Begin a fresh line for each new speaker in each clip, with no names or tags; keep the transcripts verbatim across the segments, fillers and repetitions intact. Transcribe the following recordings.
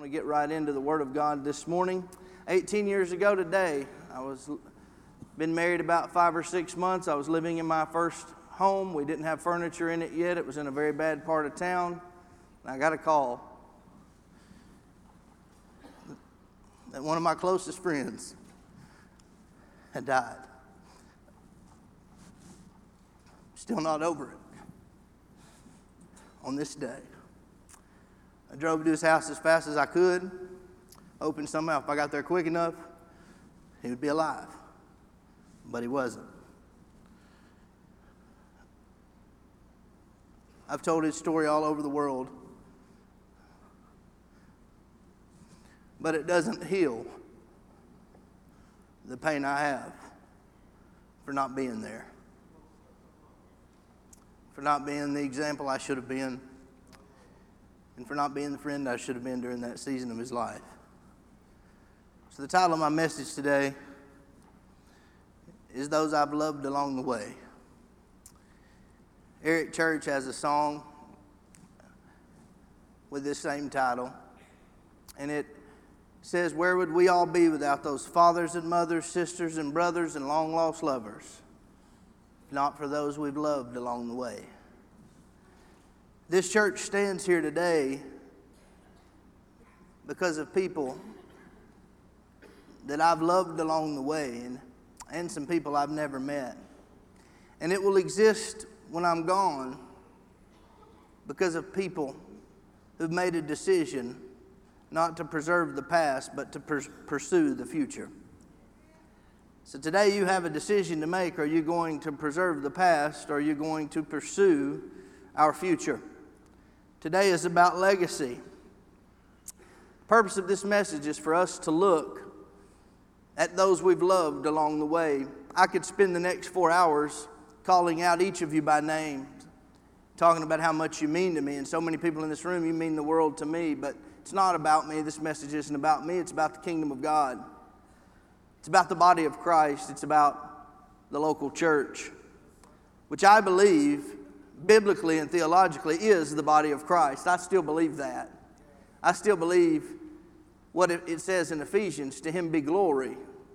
to get right into the Word of God this morning. eighteen years ago today, I was been married about five or six months. I was living in my first home. We didn't have furniture in it yet. It was in a very bad part of town. And I got a call that one of my closest friends had died. Still not over it. On this day, I drove to his house as fast as I could, hoping somehow if I got there quick enough, he would be alive. But he wasn't. I've told his story all over the world, but it doesn't heal the pain I have for not being there, for not being the example I should have been, and for not being the friend I should have been during that season of his life. So the title of my message today is Those I've Loved Along the Way. Eric Church has a song with this same title, and it says, "Where would we all be without those fathers and mothers, sisters and brothers, and long-lost lovers, if not for those we've loved along the way?" This church stands here today because of people that I've loved along the way, and, and some people I've never met. And it will exist when I'm gone because of people who've made a decision not to preserve the past, but to pers- pursue the future. So today you have a decision to make. Are you going to preserve the past, or are you going to pursue our future? Today is about legacy. The purpose of this message is for us to look at those we've loved along the way. I could spend the next four hours calling out each of you by name, talking about how much you mean to me. And so many people in this room, you mean the world to me. But it's not about me. This message isn't about me. It's about the kingdom of God. It's about the body of Christ. It's about the local church, which I believe biblically and theologically is the body of Christ. I still believe that. I still believe what it says in Ephesians, to him be glory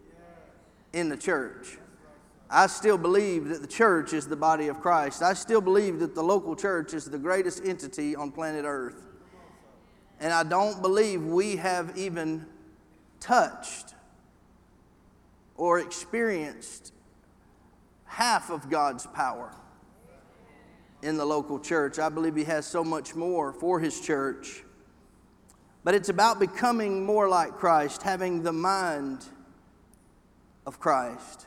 in the church. I still believe that the church is the body of Christ. I still believe that the local church is the greatest entity on planet Earth. And I don't believe we have even touched or experienced half of God's power in the local church. I believe he has so much more for his church. But it's about becoming more like Christ, having the mind of Christ.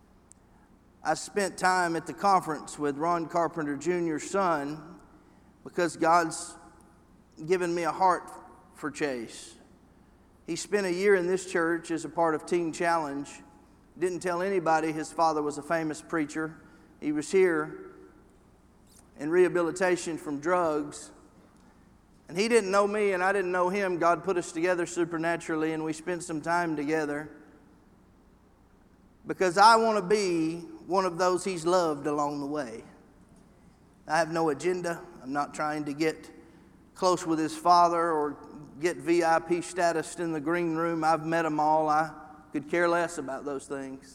I spent time at the conference with Ron Carpenter Junior's son because God's given me a heart for Chase. He spent a year in this church as a part of Teen Challenge. Didn't tell anybody his father was a famous preacher. He was here in rehabilitation from drugs. And he didn't know me and I didn't know him. God put us together supernaturally, and we spent some time together because I want to be one of those he's loved along the way. I have no agenda. I'm not trying to get close with his father or get V I P status in the green room. I've met them all. I could care less about those things.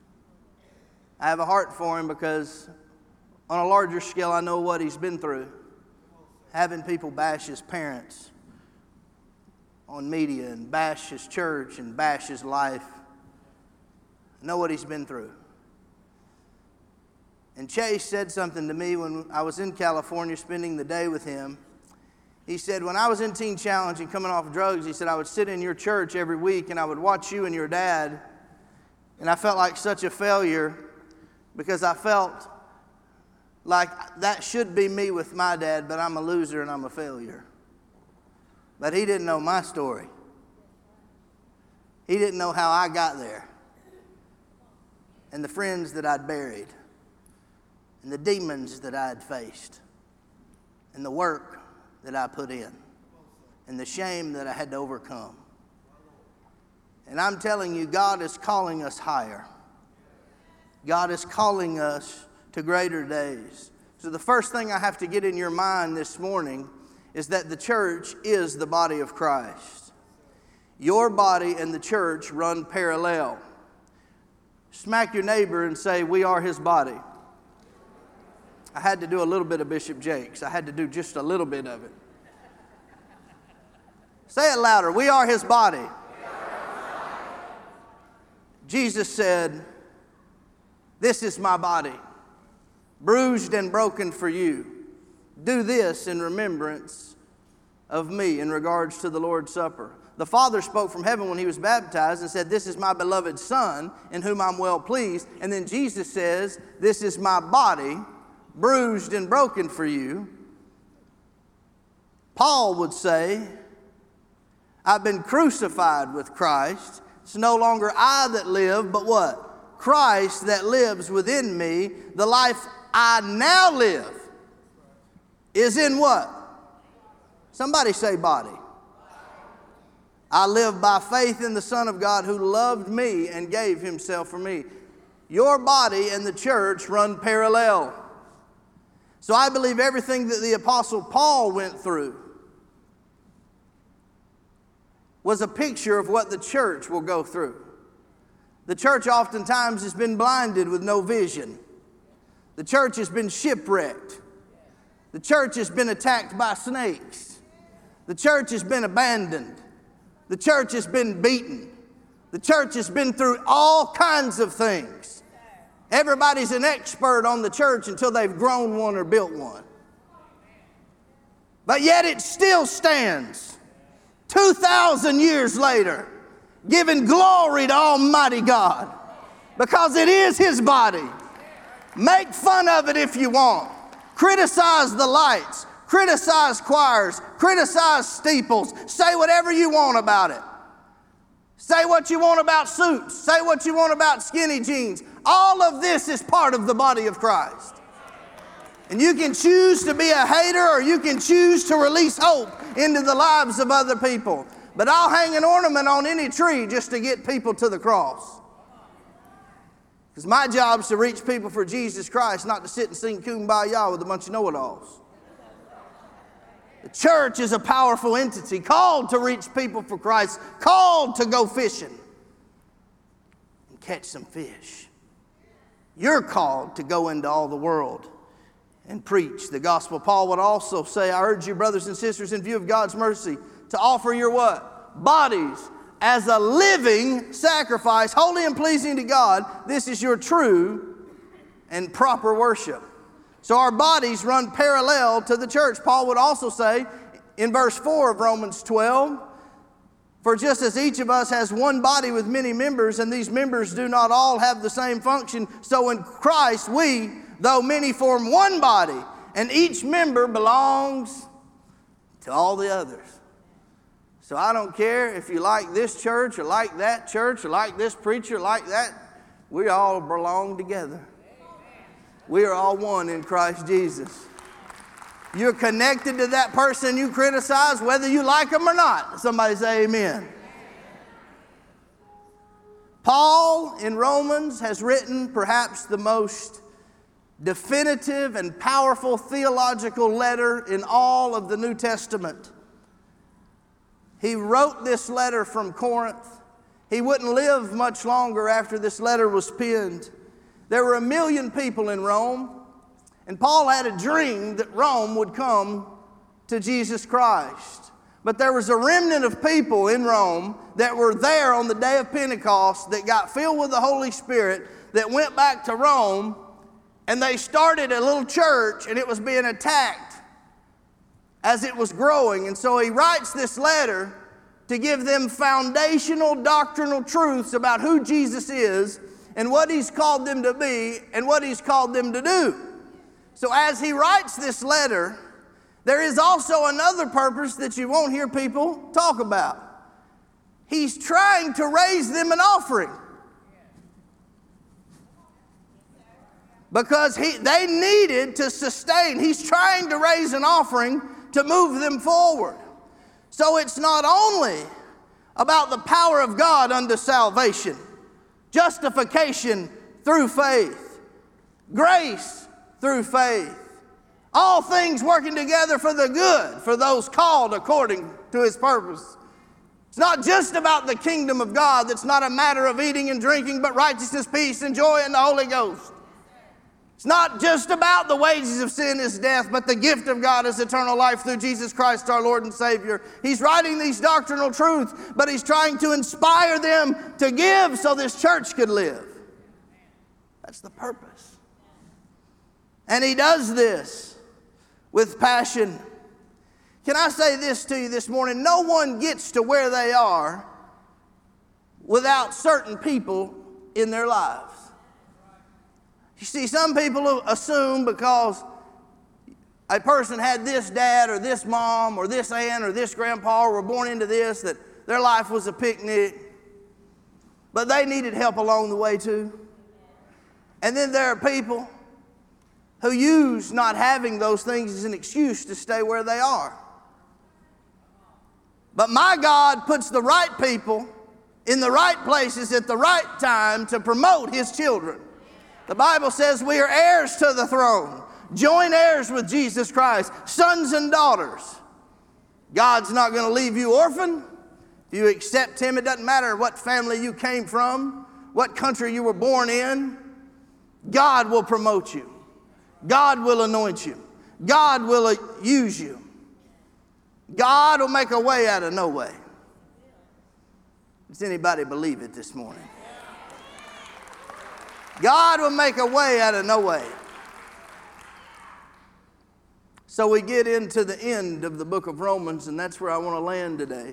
I have a heart for him because on a larger scale, I know what he's been through. Having people bash his parents on media and bash his church and bash his life. I know what he's been through. And Chase said something to me when I was in California spending the day with him. He said, when I was in Teen Challenge and coming off drugs, he said, I would sit in your church every week and I would watch you and your dad, and I felt like such a failure because I felt like that should be me with my dad, but I'm a loser and I'm a failure. But he didn't know my story. He didn't know how I got there, and the friends that I'd buried, and the demons that I'd faced, and the work that I put in, and the shame that I had to overcome. And I'm telling you, God is calling us higher. God is calling us to greater days. So the first thing I have to get in your mind this morning is that the church is the body of Christ. Your body and the church run parallel. Smack your neighbor and say, we are his body. I had to do a little bit of Bishop Jakes. I had to do just a little bit of it. Say it louder. We are his body. Jesus said, this is my body, bruised and broken for you. Do this in remembrance of me, in regards to the Lord's Supper. The Father spoke from heaven when he was baptized and said, this is my beloved Son, in whom I'm well pleased. And then Jesus says, this is my body, bruised and broken for you. Paul would say, I've been crucified with Christ. It's no longer I that live, but what? Christ that lives within me. The life I now live is in what? Somebody say body. I live by faith in the Son of God who loved me and gave himself for me. Your body and the church run parallel. So I believe everything that the Apostle Paul went through was a picture of what the church will go through. The church oftentimes has been blinded with no vision. The church has been shipwrecked. The church has been attacked by snakes. The church has been abandoned. The church has been beaten. The church has been through all kinds of things. Everybody's an expert on the church until they've grown one or built one. But yet it still stands two thousand years later, giving glory to Almighty God, because it is his body. Make fun of it if you want. Criticize the lights. Criticize choirs, criticize steeples, say whatever you want about it. Say what you want about suits, say what you want about skinny jeans. All of this is part of the body of Christ. And you can choose to be a hater, or you can choose to release hope into the lives of other people. But I'll hang an ornament on any tree just to get people to the cross. Because my job is to reach people for Jesus Christ, not to sit and sing Kumbaya with a bunch of know-it-alls. The church is a powerful entity, called to reach people for Christ, called to go fishing and catch some fish. You're called to go into all the world and preach the gospel. Paul would also say, I urge you, brothers and sisters, in view of God's mercy, to offer your what? Bodies as a living sacrifice, holy and pleasing to God. This is your true and proper worship. So our bodies run parallel to the church. Paul would also say in verse four of Romans twelve, for just as each of us has one body with many members, and these members do not all have the same function, so in Christ we, though many, form one body, and each member belongs to all the others. So I don't care if you like this church or like that church or like this preacher or like that. We all belong together. We are all one in Christ Jesus. You're connected to that person you criticize, whether you like them or not. Somebody say amen. Paul in Romans has written perhaps the most definitive and powerful theological letter in all of the New Testament. He wrote this letter from Corinth. He wouldn't live much longer after this letter was penned. There were a million people in Rome, and Paul had a dream that Rome would come to Jesus Christ. But there was a remnant of people in Rome that were there on the day of Pentecost that got filled with the Holy Spirit, that went back to Rome, and they started a little church, and it was being attacked as it was growing. And so he writes this letter to give them foundational doctrinal truths about who Jesus is and what he's called them to be and what he's called them to do. So as he writes this letter, there is also another purpose that you won't hear people talk about. He's trying to raise them an offering. Because he, they needed to sustain. He's trying to raise an offering to move them forward. So it's not only about the power of God unto salvation, justification through faith, grace through faith, all things working together for the good, for those called according to his purpose. It's not just about the kingdom of God. That's not a matter of eating and drinking, but righteousness, peace, and joy in the Holy Ghost. It's not just about the wages of sin is death, but the gift of God is eternal life through Jesus Christ our Lord and Savior. He's writing these doctrinal truths, but he's trying to inspire them to give so this church could live. That's the purpose. And he does this with passion. Can I say this to you this morning? No one gets to where they are without certain people in their lives. You see, some people assume because a person had this dad or this mom or this aunt or this grandpa or were born into this, that their life was a picnic. But they needed help along the way too. And then there are people who use not having those things as an excuse to stay where they are. But my God puts the right people in the right places at the right time to promote his children. The Bible says we are heirs to the throne, joint heirs with Jesus Christ, sons and daughters. God's not going to leave you orphan. If you accept him, it doesn't matter what family you came from, what country you were born in. God will promote you. God will anoint you. God will use you. God will make a way out of no way. Does anybody believe it this morning? God will make a way out of no way. So we get into the end of the book of Romans, and that's where I want to land today.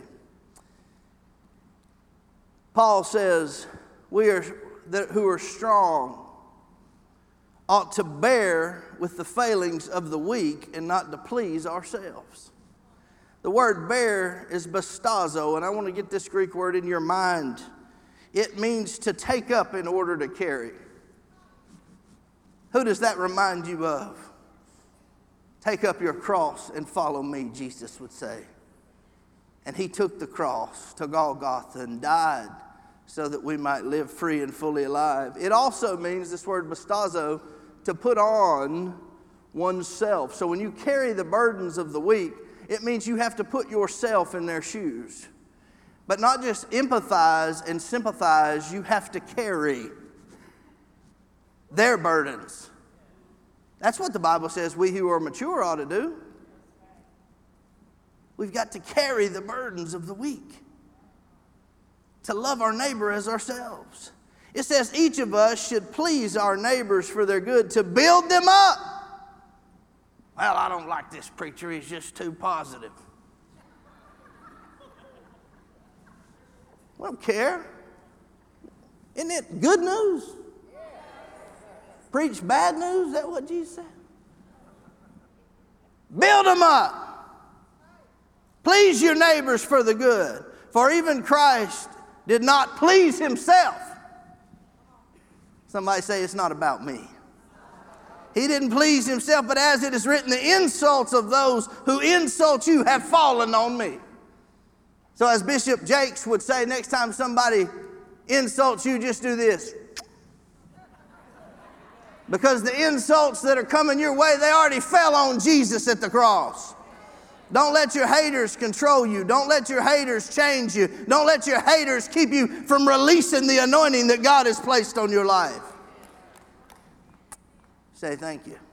Paul says, we are that who are strong ought to bear with the failings of the weak and not to please ourselves. The word bear is bastazo, and I want to get this Greek word in your mind. It means to take up in order to carry. Who does that remind you of? Take up your cross and follow me, Jesus would say. And he took the cross to Golgotha and died so that we might live free and fully alive. It also means, this word bastazo, to put on oneself. So when you carry the burdens of the weak, it means you have to put yourself in their shoes. But not just empathize and sympathize, you have to carry their burdens. That's what the Bible says we who are mature ought to do. We've got to carry the burdens of the weak, to love our neighbor as ourselves. It says each of us should please our neighbors for their good, to build them up. Well, I don't like this preacher, he's just too positive. I don't care. Isn't it good news? Preach bad news? Is that what Jesus said? Build them up. Please your neighbors for the good. For even Christ did not please himself. Somebody say it's not about me. He didn't please himself, but as it is written, the insults of those who insult you have fallen on me. So as Bishop Jakes would say, next time somebody insults you, just do this. Because the insults that are coming your way, they already fell on Jesus at the cross. Don't let your haters control you. Don't let your haters change you. Don't let your haters keep you from releasing the anointing that God has placed on your life. Say thank you.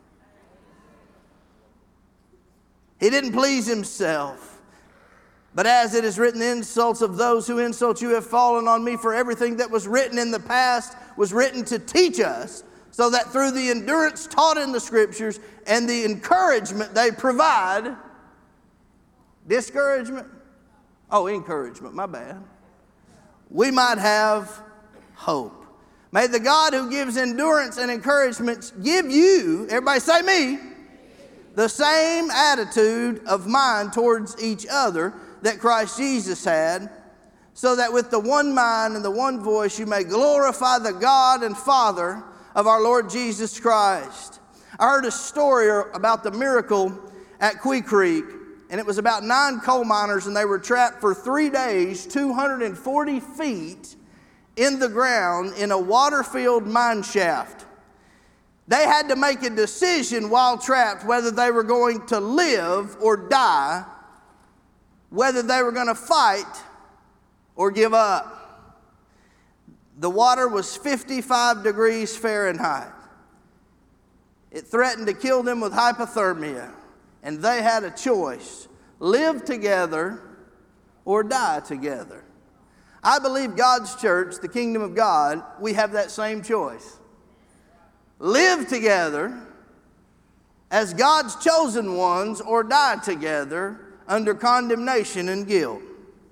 He didn't please himself. But as it is written, the insults of those who insult you have fallen on me, for everything that was written in the past was written to teach us, so that through the endurance taught in the Scriptures and the encouragement they provide, discouragement? Oh, encouragement, my bad. We might have hope. May the God who gives endurance and encouragement give you, everybody say me, the same attitude of mind towards each other that Christ Jesus had, so that with the one mind and the one voice you may glorify the God and Father of our Lord Jesus Christ. I heard a story about the miracle at Quay Creek, and it was about nine coal miners, and they were trapped for three days, two hundred forty feet in the ground in a water-filled mine shaft. They had to make a decision while trapped whether they were going to live or die, whether they were going to fight or give up. The water was fifty-five degrees Fahrenheit. It threatened to kill them with hypothermia, and they had a choice: live together or die together. I believe God's church, the kingdom of God, we have that same choice. Live together as God's chosen ones, or die together under condemnation and guilt.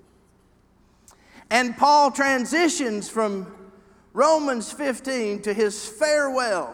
And Paul transitions from Romans fifteen to his farewell,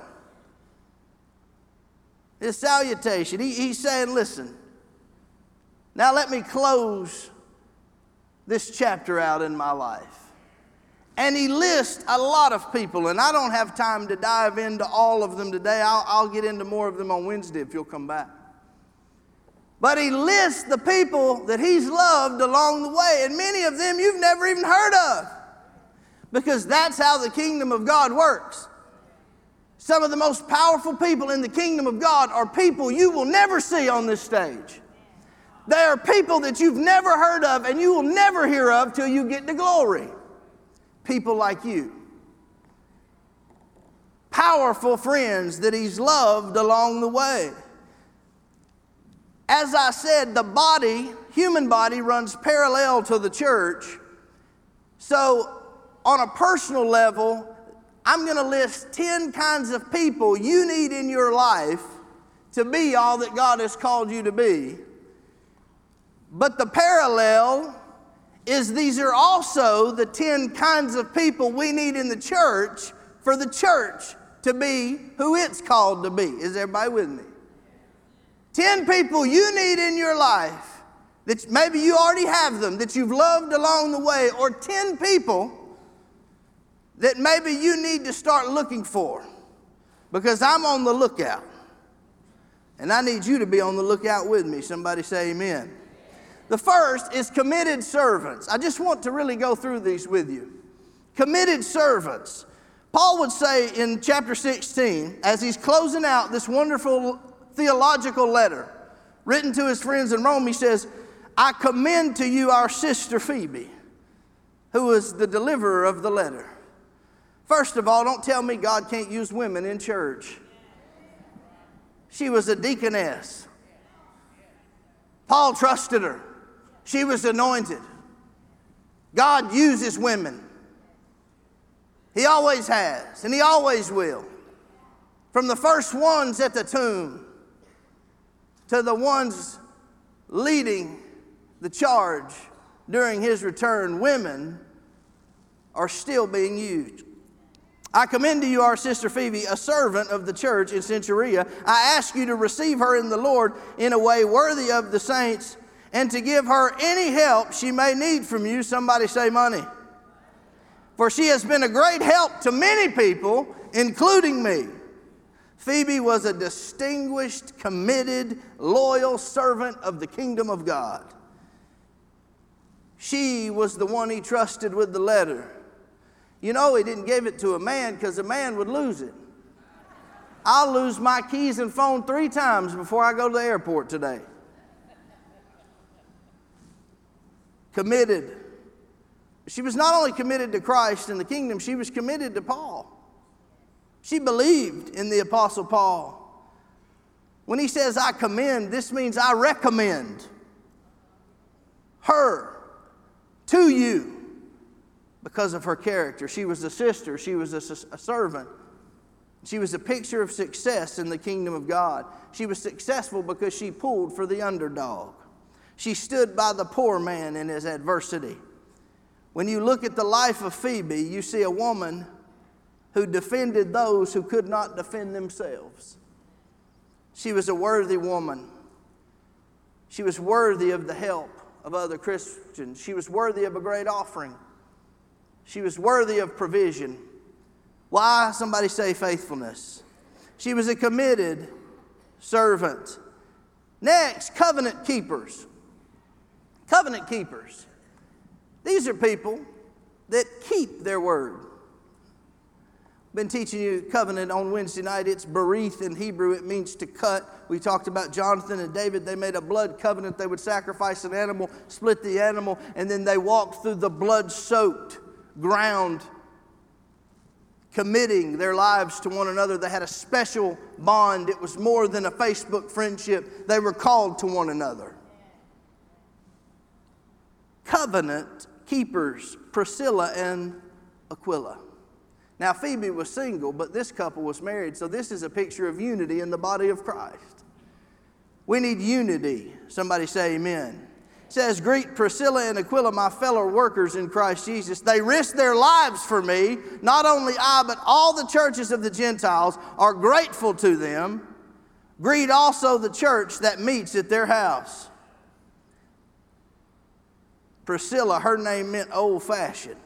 his salutation. He, he's saying, listen, now let me close this chapter out in my life. And he lists a lot of people, and I don't have time to dive into all of them today. I'll, I'll get into more of them on Wednesday if you'll come back. But he lists the people that he's loved along the way, and many of them you've never even heard of, because that's how the kingdom of God works. Some of the most powerful people in the kingdom of God are people you will never see on this stage. They are people that you've never heard of and you will never hear of till you get to glory. People like you. Powerful friends that he's loved along the way. As I said, the body, human body, runs parallel to the church. So on a personal level, I'm going to list ten kinds of people you need in your life to be all that God has called you to be. But the parallel is these are also the ten kinds of people we need in the church for the church to be who it's called to be. Is everybody with me? Ten people you need in your life that maybe you already have them, that you've loved along the way, or ten people that maybe you need to start looking for, because I'm on the lookout. And I need you to be on the lookout with me. Somebody say amen. The first is committed servants. I just want to really go through these with you. Committed servants. Paul would say in chapter sixteen, as he's closing out this wonderful theological letter written to his friends in Rome, he says, I commend to you our sister Phoebe, who is the deliverer of the letter. First of all, don't tell me God can't use women in church. She was a deaconess. Paul trusted her. She was anointed. God uses women. He always has, and he always will. From the first ones at the tomb to the ones leading the charge during his return, women are still being used. I commend to you our sister Phoebe, a servant of the church in Cenchrea. I ask you to receive her in the Lord in a way worthy of the saints, and to give her any help she may need from you. Somebody say money. For she has been a great help to many people, including me. Phoebe was a distinguished, committed, loyal servant of the kingdom of God. She was the one he trusted with the letter. You know, he didn't give it to a man because a man would lose it. I'll lose my keys and phone three times before I go to the airport today. Committed. She was not only committed to Christ and the kingdom, she was committed to Paul. She believed in the Apostle Paul. When he says, I commend, this means I recommend her to you because of her character. She was a sister. She was a, a servant. She was a picture of success in the kingdom of God. She was successful because she pulled for the underdog. She stood by the poor man in his adversity. When you look at the life of Phoebe, you see a woman who defended those who could not defend themselves. She was a worthy woman. She was worthy of the help of other Christians. She was worthy of a great offering. She was worthy of provision. Why? Somebody say faithfulness. She was a committed servant. Next, covenant keepers. Covenant keepers. These are people that keep their word. Been teaching you covenant on Wednesday night. It's berith in Hebrew. It means to cut. We talked about Jonathan and David. They made a blood covenant. They would sacrifice an animal, split the animal, and then they walked through the blood-soaked ground, committing their lives to one another. They had a special bond. It was more than a Facebook friendship. They were called to one another. Covenant keepers, Priscilla and Aquila. Now, Phoebe was single, but this couple was married, so this is a picture of unity in the body of Christ. We need unity. Somebody say amen. It says, greet Priscilla and Aquila, my fellow workers in Christ Jesus. They risked their lives for me. Not only I, but all the churches of the Gentiles are grateful to them. Greet also the church that meets at their house. Priscilla, her name meant old-fashioned.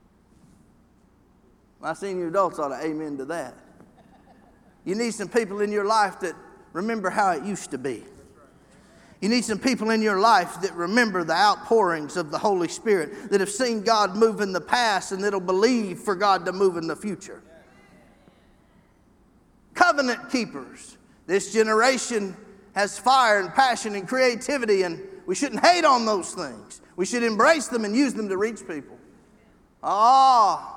My senior adults ought to amen to that. You need some people in your life that remember how it used to be. You need some people in your life that remember the outpourings of the Holy Spirit, that have seen God move in the past and that'll believe for God to move in the future. Covenant keepers. This generation has fire and passion and creativity, and we shouldn't hate on those things. We should embrace them and use them to reach people. Ah.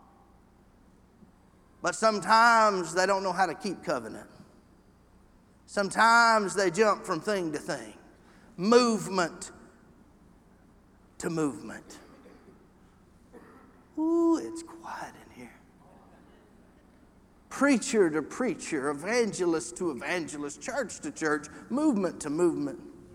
But sometimes they don't know how to keep covenant. Sometimes they jump from thing to thing, movement to movement. Ooh, it's quiet in here. Preacher to preacher, evangelist to evangelist, church to church, movement to movement.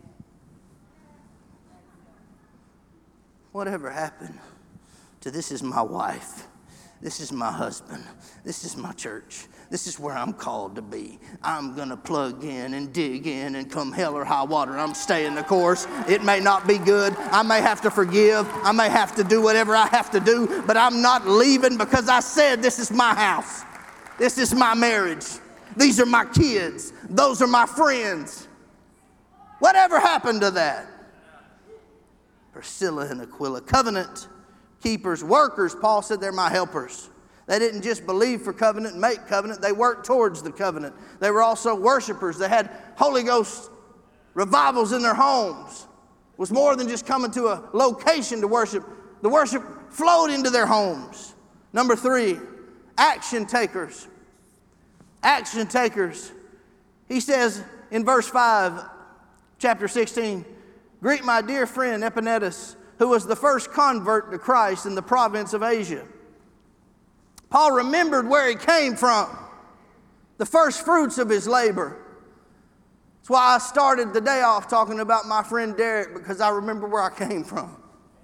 Whatever happened to this is my wife? This is my husband. This is my church. This is where I'm called to be. I'm going to plug in and dig in, and come hell or high water, I'm staying the course. It may not be good. I may have to forgive. I may have to do whatever I have to do, but I'm not leaving because I said this is my house. This is my marriage. These are my kids. Those are my friends. Whatever happened to that? Priscilla and Aquila, covenant keepers, workers. Paul said they're my helpers. They didn't just believe for covenant and make covenant. They worked towards the covenant. They were also worshipers. They had Holy Ghost revivals in their homes. It was more than just coming to a location to worship. The worship flowed into their homes. Number three, action takers. Action takers. He says in verse five, chapter sixteen, greet my dear friend Epaenetus, who was the first convert to Christ in the province of Asia. Paul remembered where he came from, the first fruits of his labor. That's why I started the day off talking about my friend Derek, because I remember where I came from.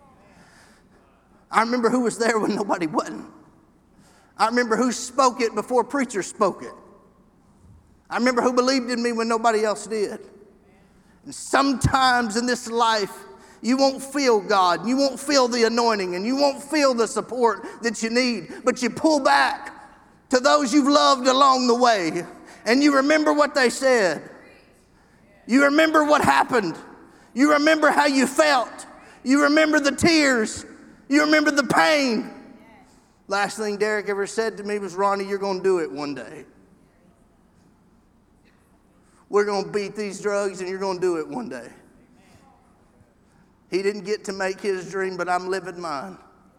I remember who was there when nobody wasn't. I remember who spoke it before preachers spoke it. I remember who believed in me when nobody else did. And sometimes in this life, you won't feel God, you won't feel the anointing, and you won't feel the support that you need. But you pull back to those you've loved along the way, and you remember what they said. You remember what happened. You remember how you felt. You remember the tears. You remember the pain. Last thing Derek ever said to me was, Ronnie, you're going to do it one day. We're going to beat these drugs, and you're going to do it one day. He didn't get to make his dream, but I'm living mine.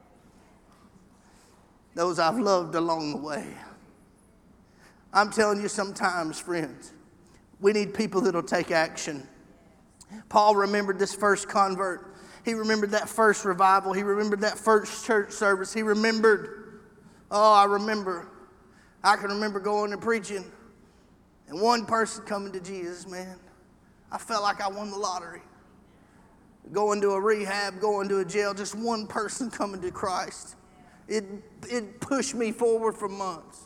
Those I've loved along the way. I'm telling you, sometimes, friends, we need people that'll take action. Paul remembered this first convert. He remembered that first revival. He remembered that first church service. He remembered, oh, I remember. I can remember going and preaching, and one person coming to Jesus, man. I felt like I won the lottery. Going to a rehab, going to a jail, just one person coming to Christ. It, it pushed me forward for months.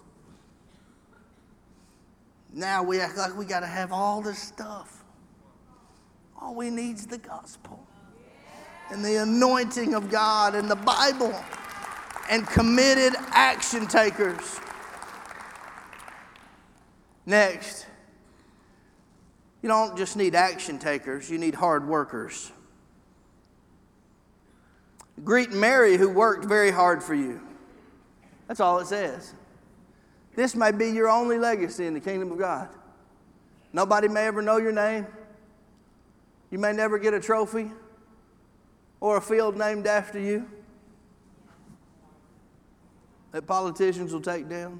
Now we act like we got to have all this stuff. All we need is the gospel and the anointing of God and the Bible and committed action takers. Next, you don't just need action takers, you need hard workers. Greet Mary, who worked very hard for you. That's all it says. This may be your only legacy in the kingdom of God. Nobody may ever know your name. You may never get a trophy or a field named after you that politicians will take down.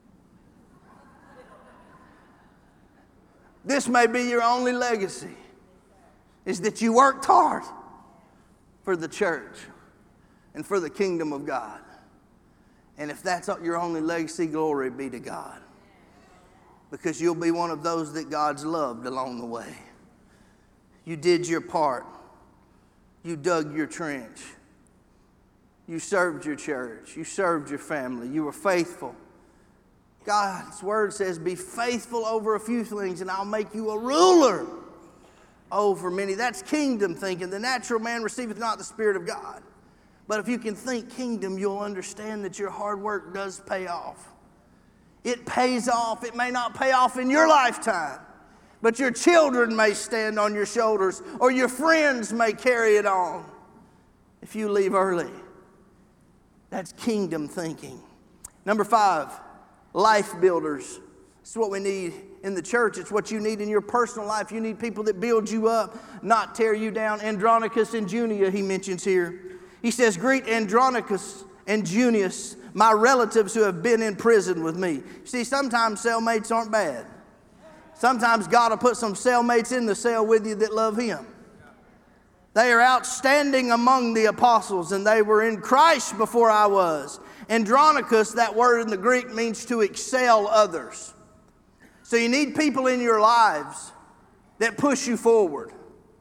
This may be your only legacy, is that you worked hard for the church and for the kingdom of God. And if that's your only legacy, glory be to God. Because you'll be one of those that God's loved along the way. You did your part. You dug your trench. You served your church. You served your family. You were faithful. God's word says, be faithful over a few things and I'll make you a ruler over many. That's kingdom thinking. The natural man receiveth not the Spirit of God. But if you can think kingdom, you'll understand that your hard work does pay off. It pays off. It may not pay off in your lifetime, but your children may stand on your shoulders, or your friends may carry it on if you leave early. That's kingdom thinking. Number five, life builders. It's what we need in the church. It's what you need in your personal life. You need people that build you up, not tear you down. Andronicus and Junia, he mentions here. He says, greet Andronicus and Junius, my relatives who have been in prison with me. See, sometimes cellmates aren't bad. Sometimes God will put some cellmates in the cell with you that love Him. They are outstanding among the apostles, and they were in Christ before I was. Andronicus, that word in the Greek, means to excel others. So you need people in your lives that push you forward.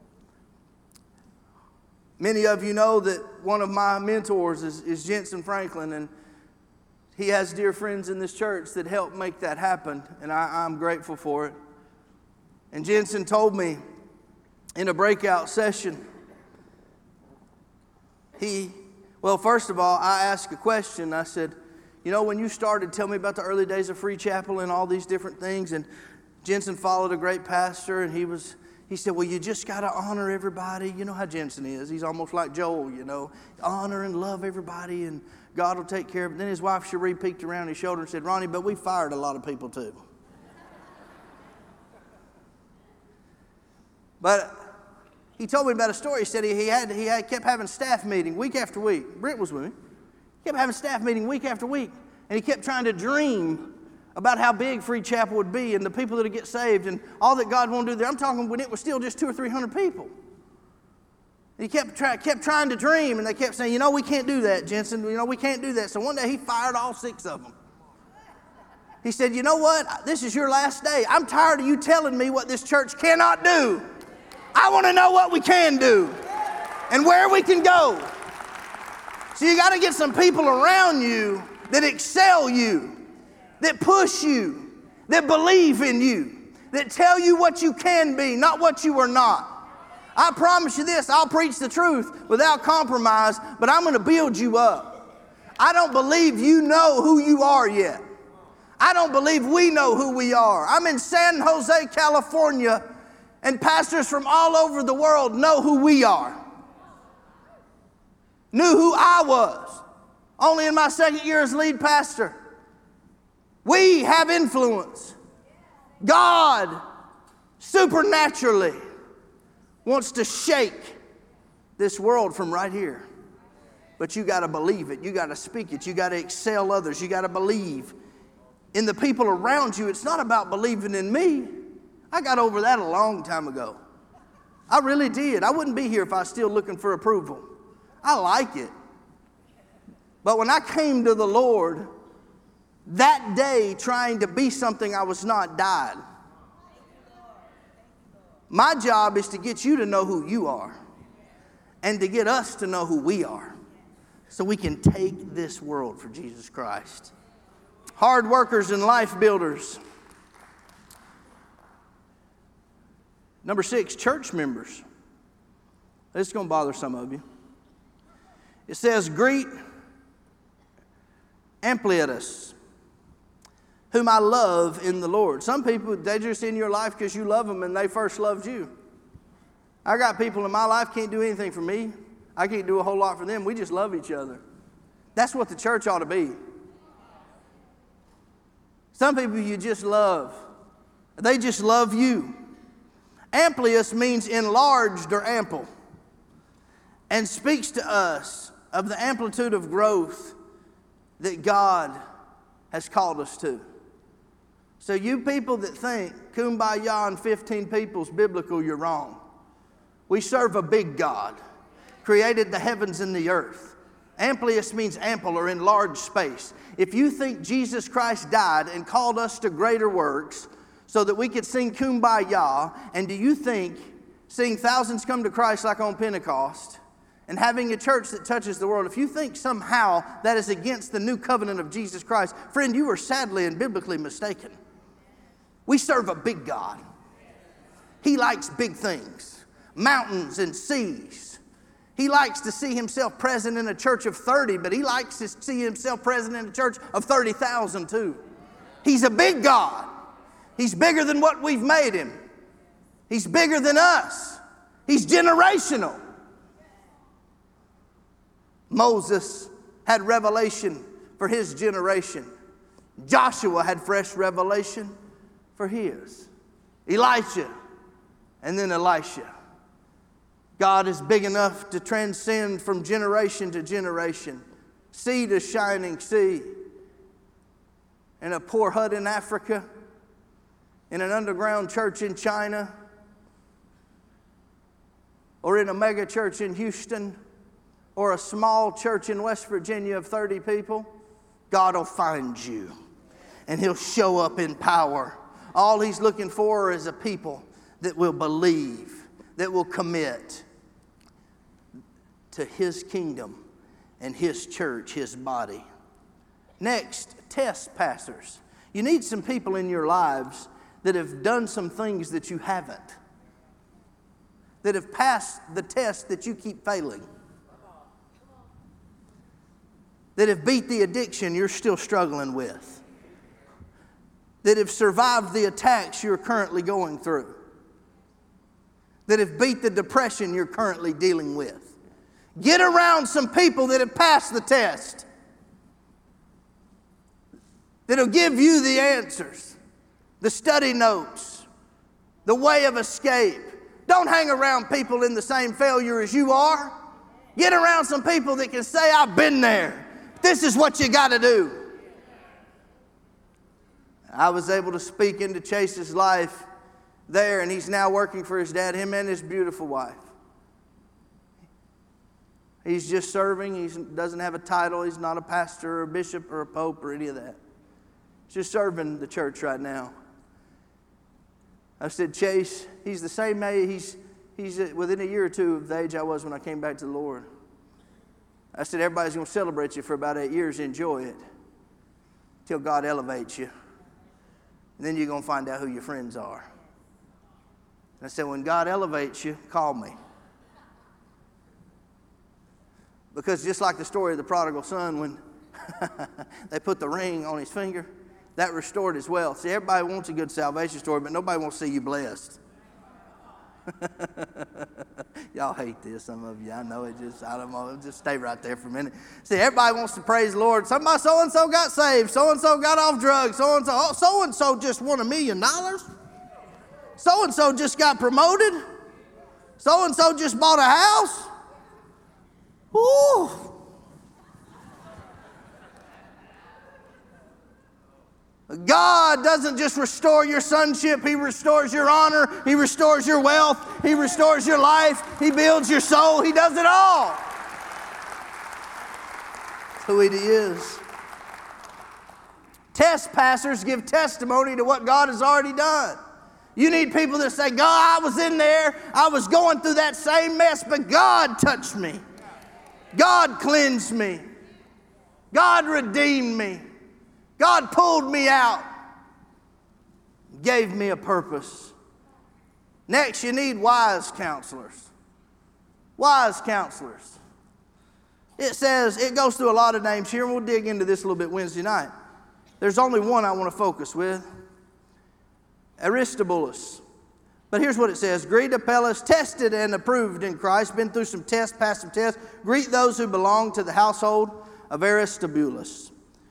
Many of you know that one of my mentors is, is Jensen Franklin, and he has dear friends in this church that help make that happen, and I, I'm grateful for it. And Jensen told me in a breakout session, he, well, first of all, I asked a question. I said, you know, when you started, tell me about the early days of Free Chapel and all these different things. And Jensen followed a great pastor, and he was, he said, well, you just got to honor everybody. You know how Jensen is. He's almost like Joel, you know. Honor and love everybody, and God will take care of it. Then his wife, Cherie, peeked around his shoulder and said, Ronnie, but we fired a lot of people too. But he told me about a story. He said he, he, had, he had, kept having staff meeting week after week. Britt was with me. He kept having staff meeting week after week. And he kept trying to dream about how big Free Chapel would be and the people that would get saved and all that God wanted to do there. I'm talking when it was still just two or three hundred people. And he kept, try, kept trying to dream, and they kept saying, you know, we can't do that, Jensen. You know, we can't do that. So one day he fired all six of them. He said, you know what? This is your last day. I'm tired of you telling me what this church cannot do. I want to know what we can do and where we can go. So you got to get some people around you that excel you, that push you, that believe in you, that tell you what you can be, not what you are not. I promise you this, I'll preach the truth without compromise, but I'm going to build you up. I don't believe you know who you are yet. I don't believe we know who we are. I'm in San Jose, California, and pastors from all over the world know who we are. Knew who I was, only in my second year as lead pastor. We have influence. God supernaturally wants to shake this world from right here. But you got to believe it. You got to speak it. You got to excel others. You got to believe in the people around you. It's not about believing in me. I got over that a long time ago. I really did. I wouldn't be here if I was still looking for approval. I like it. But when I came to the Lord, that day trying to be something I was not died. My job is to get you to know who you are and to get us to know who we are so we can take this world for Jesus Christ. Hard workers and life builders. Number six, church members. This is going to bother some of you. It says, greet Ampliatus, whom I love in the Lord. Some people, they're just in your life because you love them and they first loved you. I got people in my life can't do anything for me. I can't do a whole lot for them. We just love each other. That's what the church ought to be. Some people you just love. They just love you. Amplius means enlarged or ample, and speaks to us of the amplitude of growth that God has called us to. So you people that think kumbaya and fifteen people is biblical, you're wrong. We serve a big God, created the heavens and the earth. Amplius means ample or enlarged space. If you think Jesus Christ died and called us to greater works so that we could sing kumbaya, and do you think seeing thousands come to Christ like on Pentecost and having a church that touches the world, if you think somehow that is against the new covenant of Jesus Christ, friend, you are sadly and biblically mistaken. We serve a big God. He likes big things, mountains and seas. He likes to see himself present in a church of thirty, but he likes to see himself present in a church of thirty thousand too. He's a big God. He's bigger than what we've made him. He's bigger than us. He's generational. Moses had revelation for his generation. Joshua had fresh revelation for his. Elijah, and then Elisha. God is big enough to transcend from generation to generation, sea to shining sea, in a poor hut in Africa, in an underground church in China, or in a mega church in Houston, or a small church in West Virginia of thirty people. God will find you, and he'll show up in power. All he's looking for is a people that will believe, that will commit to his kingdom and his church, his body. Next, test passers. You need some people in your lives that have done some things that you haven't, that have passed the test that you keep failing, that have beat the addiction you're still struggling with, that have survived the attacks you're currently going through, that have beat the depression you're currently dealing with. Get around some people that have passed the test, that'll give you the answers, the study notes, the way of escape. Don't hang around people in the same failure as you are. Get around some people that can say, I've been there. This is what you got to do. I was able to speak into Chase's life there, and he's now working for his dad, him and his beautiful wife. He's just serving. He doesn't have a title. He's not a pastor or a bishop or a pope or any of that. He's just serving the church right now. I said, Chase, he's the same age. He's, he's within a year or two of the age I was when I came back to the Lord. I said, everybody's going to celebrate you for about eight years. Enjoy it till God elevates you. And then you're going to find out who your friends are. And I said, when God elevates you, call me. Because just like the story of the prodigal son, when they put the ring on his finger, that restored his wealth. See, everybody wants a good salvation story, but nobody wants to see you blessed. Y'all hate this, some of you. I know it. Just I don't know. Just stay right there for a minute. See, everybody wants to praise the Lord. Somebody, so and so got saved. So and so got off drugs. So and so, oh, so and so just won a million dollars. So and so just got promoted. So and so just bought a house. Ooh. God doesn't just restore your sonship. He restores your honor. He restores your wealth. He restores your life. He builds your soul. He does it all. That's who He is. Test passers give testimony to what God has already done. You need people that say, God, I was in there. I was going through that same mess, but God touched me. God cleansed me. God redeemed me. God pulled me out, gave me a purpose. Next, you need wise counselors. Wise counselors. It says, it goes through a lot of names here, and we'll dig into this a little bit Wednesday night. There's only one I want to focus with, Aristobulus. But here's what it says. Greet Apelles, tested and approved in Christ, been through some tests, passed some tests. Greet those who belong to the household of Aristobulus.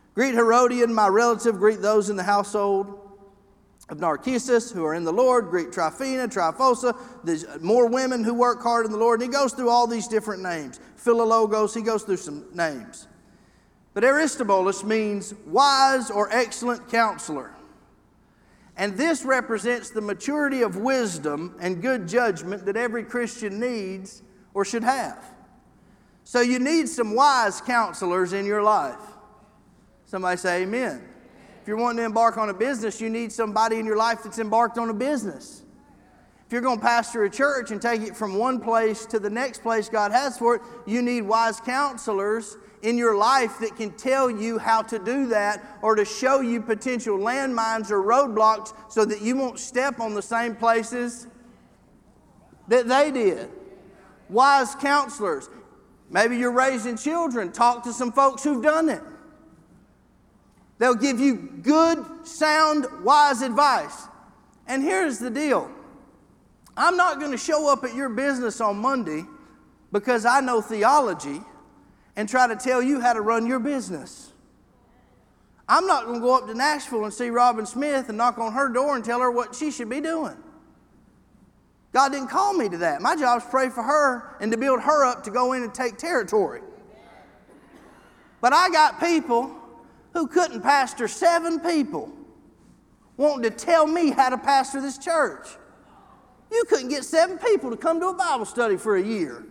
Greet Herodian, my relative. Greet those in the household of Narcissus who are in the Lord. Greet Tryphena, Tryphosa, there's more women who work hard in the Lord. And he goes through all these different names. Philologos, he goes through some names. But Aristobulus means wise or excellent counselor. And this represents the maturity of wisdom and good judgment that every Christian needs or should have. So you need some wise counselors in your life. Somebody say amen. If you're wanting to embark on a business, you need somebody in your life that's embarked on a business. If you're going to pastor a church and take it from one place to the next place God has for it, you need wise counselors in your life that can tell you how to do that or to show you potential landmines or roadblocks so that you won't step on the same places that they did. Wise counselors. Maybe you're raising children. Talk to some folks who've done it. They'll give you good, sound, wise advice. And here's the deal. I'm not going to show up at your business on Monday because I know theology and try to tell you how to run your business. I'm not going to go up to Nashville and see Robin Smith and knock on her door and tell her what she should be doing. God didn't call me to that. My job is to pray for her and to build her up to go in and take territory. But I got people who couldn't pastor seven people wanting to tell me how to pastor this church. You couldn't get seven people to come to a Bible study for a year.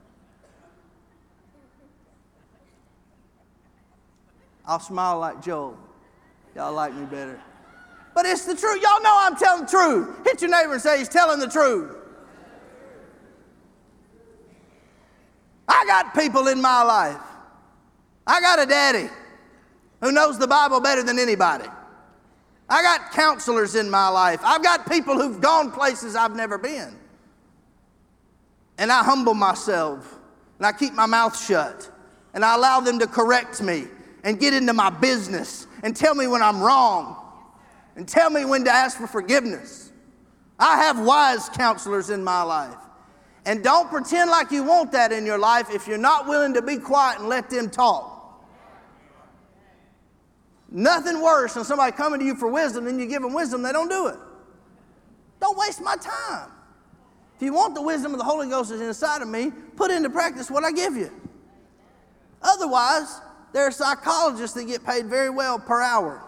I'll smile like Joel. Y'all like me better. But it's the truth. Y'all know I'm telling the truth. Hit your neighbor and say he's telling the truth. I got people in my life. I got a daddy who knows the Bible better than anybody. I got counselors in my life. I've got people who've gone places I've never been. And I humble myself. And I keep my mouth shut. And I allow them to correct me and get into my business and tell me when I'm wrong and tell me when to ask for forgiveness. I have wise counselors in my life. And don't pretend like you want that in your life if you're not willing to be quiet and let them talk. Nothing worse than somebody coming to you for wisdom, then you give them wisdom, they don't do it. Don't waste my time. If you want the wisdom of the Holy Ghost is inside of me, put into practice what I give you. Otherwise, there are psychologists that get paid very well per hour.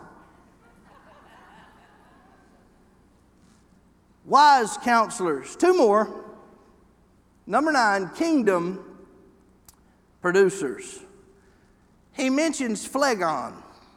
Wise counselors. Two more. Number nine, kingdom producers. He mentions phlegon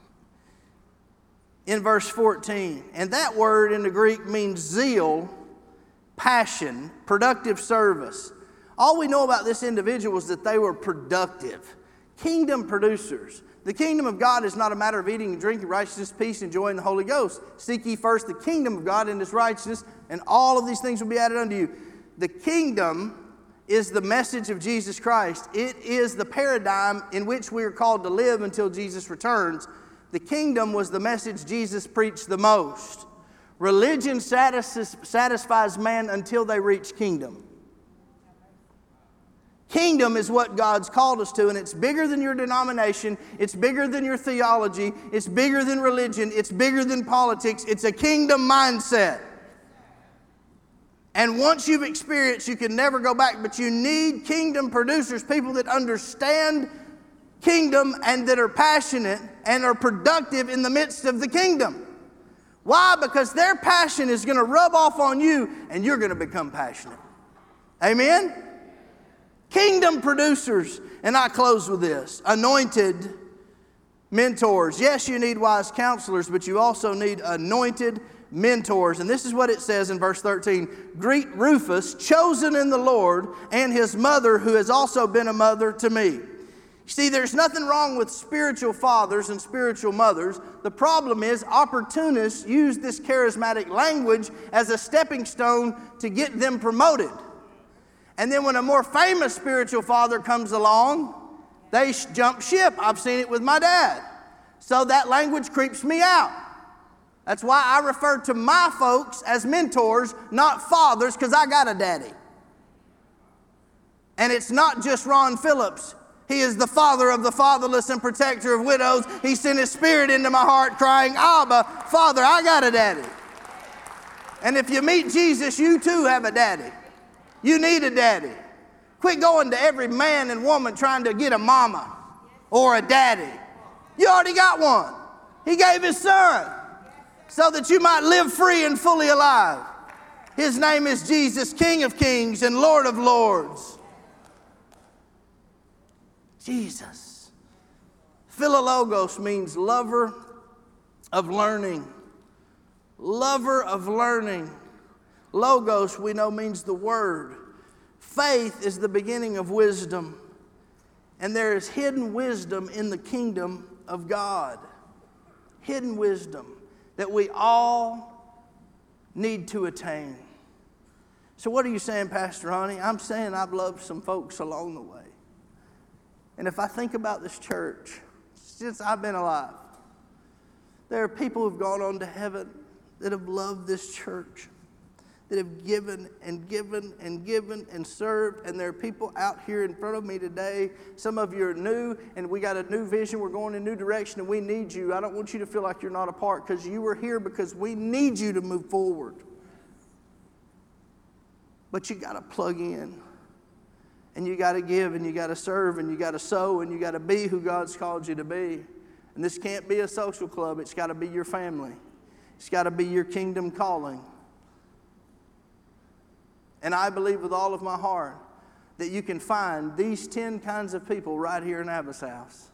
in verse fourteen. And that word in the Greek means zeal, passion, productive service. All we know about this individual is that they were productive. Kingdom producers. The kingdom of God is not a matter of eating and drinking, righteousness, peace, and joy in the Holy Ghost. Seek ye first the kingdom of God and His righteousness, and all of these things will be added unto you. The kingdom is the message of Jesus Christ. It is the paradigm in which we are called to live until Jesus returns. The kingdom was the message Jesus preached the most. Religion satis- satisfies man until they reach kingdom. Kingdom is what God's called us to, and it's bigger than your denomination. It's bigger than your theology. It's bigger than religion. It's bigger than politics. It's a kingdom mindset. And once you've experienced, you can never go back. But you need kingdom producers, people that understand kingdom and that are passionate and are productive in the midst of the kingdom. Why? Because their passion is going to rub off on you and you're going to become passionate. Amen? Kingdom producers. And I close with this. Anointed mentors. Yes, you need wise counselors, but you also need anointed mentors. And this is what it says in verse thirteen. Greet Rufus, chosen in the Lord, and his mother, who has also been a mother to me. See, there's nothing wrong with spiritual fathers and spiritual mothers. The problem is opportunists use this charismatic language as a stepping stone to get them promoted. And then when a more famous spiritual father comes along, they jump ship. I've seen it with my dad. So that language creeps me out. That's why I refer to my folks as mentors, not fathers, because I got a daddy. And it's not just Ron Phillips. He is the father of the fatherless and protector of widows. He sent his spirit into my heart crying, Abba, Father, I got a daddy. And if you meet Jesus, you too have a daddy. You need a daddy. Quit going to every man and woman trying to get a mama or a daddy. You already got one. He gave his son so that you might live free and fully alive. His name is Jesus, King of kings and Lord of lords. Jesus. Philologos means lover of learning. Lover of learning. Logos, we know, means the word. Faith is the beginning of wisdom. And there is hidden wisdom in the kingdom of God. Hidden wisdom that we all need to attain. So what are you saying, Pastor Ronnie? I'm saying I've loved some folks along the way. And if I think about this church, since I've been alive, there are people who've gone on to heaven that have loved this church, that have given and given and given and served. And there are people out here in front of me today. Some of you are new, and we got a new vision. We're going in a new direction, and we need you. I don't want you to feel like you're not a part, because you were here because we need you to move forward. But you got to plug in, and you got to give, and you got to serve, and you got to sow, and you got to be who God's called you to be. And this can't be a social club. It's got to be your family. It's got to be your kingdom calling. And I believe with all of my heart that you can find these ten kinds of people right here in Abba's house.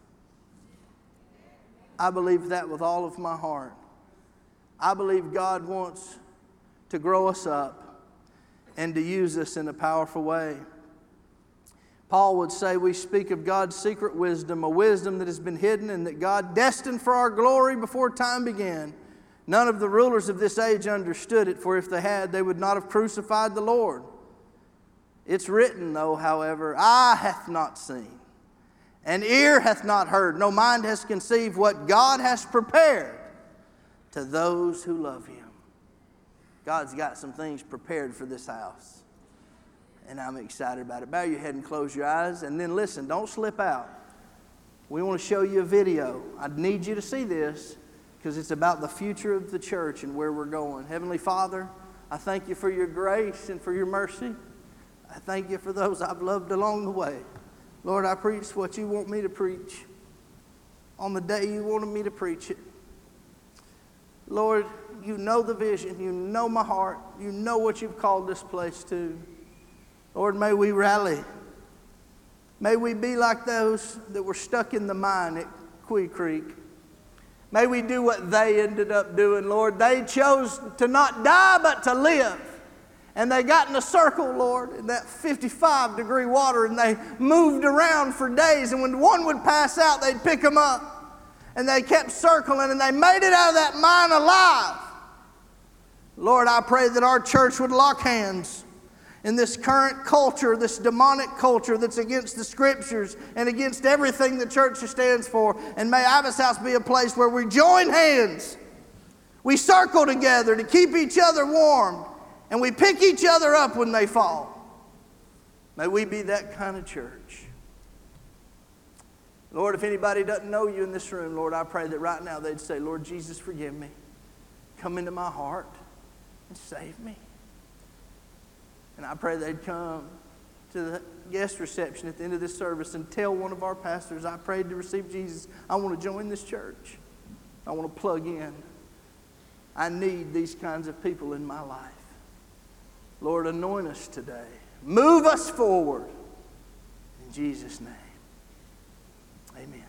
I believe that with all of my heart. I believe God wants to grow us up and to use us in a powerful way. Paul would say we speak of God's secret wisdom, a wisdom that has been hidden and that God destined for our glory before time began. None of the rulers of this age understood it, for if they had, they would not have crucified the Lord. It's written, though, however, eye hath not seen, and ear hath not heard, no mind has conceived what God has prepared to those who love Him. God's got some things prepared for this house, and I'm excited about it. Bow your head and close your eyes, and then listen, don't slip out. We want to show you a video. I need you to see this, because it's about the future of the church and where we're going. Heavenly Father, I thank you for your grace and for your mercy. I thank you for those I've loved along the way. Lord, I preach what you want me to preach on the day you wanted me to preach it. Lord, you know the vision. You know my heart. You know what you've called this place to. Lord, may we rally. May we be like those that were stuck in the mine at Quay Creek. May we do what they ended up doing, Lord. They chose to not die, but to live. And they got in a circle, Lord, in that fifty-five degree water, and they moved around for days. And when one would pass out, they'd pick them up. And they kept circling, and they made it out of that mine alive. Lord, I pray that our church would lock hands in this current culture, this demonic culture that's against the Scriptures and against everything the church stands for. And may Abba's house be a place where we join hands. We circle together to keep each other warm. And we pick each other up when they fall. May we be that kind of church. Lord, if anybody doesn't know you in this room, Lord, I pray that right now they'd say, Lord Jesus, forgive me. Come into my heart and save me. And I pray they'd come to the guest reception at the end of this service and tell one of our pastors, I prayed to receive Jesus. I want to join this church. I want to plug in. I need these kinds of people in my life. Lord, anoint us today. Move us forward. In Jesus' name, amen.